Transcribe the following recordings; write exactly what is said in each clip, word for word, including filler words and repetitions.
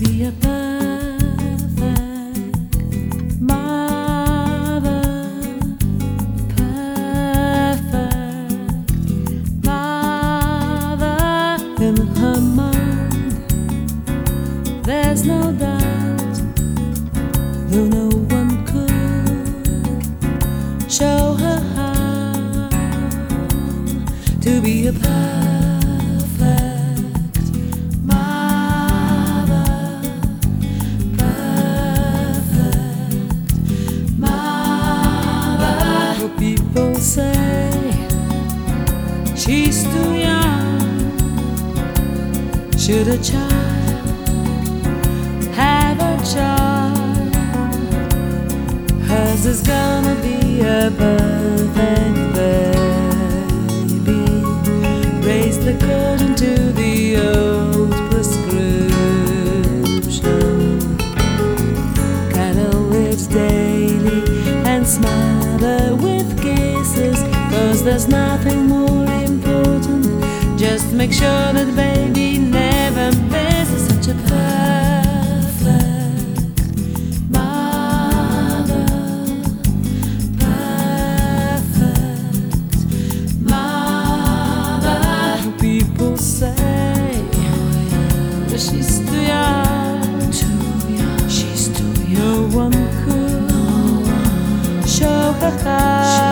be a perfect mother, perfect mother. In her mind, there's no doubt, though no one could show her how to be a perfect people say she's too young. Should a child have a child, hers is gonna be a perfect baby, raised according to the old prescription. Cuddle lives daily and smother with kisses, 'cause there's nothing more important. Just make sure that baby never misses. Such a perfect mother, perfect mother. People say that she's too young, too young. She's too young. No one could show her how.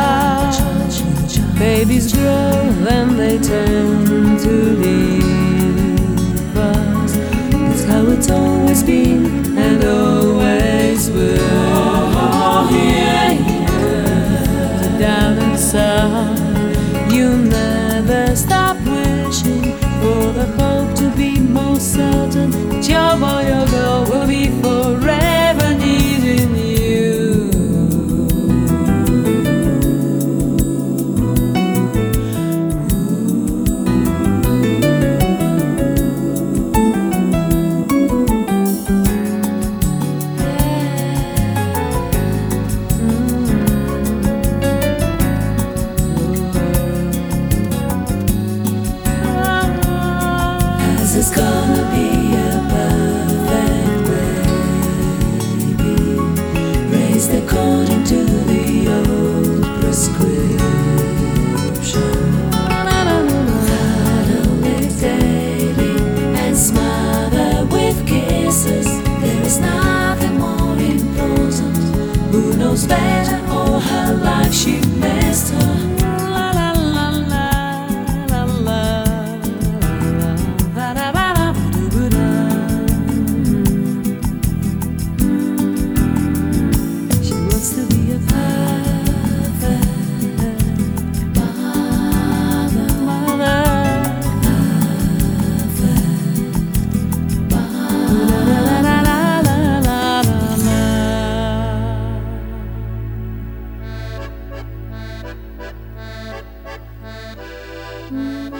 Babies grow and they tend to leave us. That's how it's always been and always will. Oh, yeah, yeah. Down inside, you never stop wishing for the hope to be more certain that your boy or girl will be forever needing you. It's gonna be a perfect baby, raised according to the old prescription. Cuddle live daily and smother with kisses. There is nothing more important. Who knows better? All her life she missed her. Mm-hmm.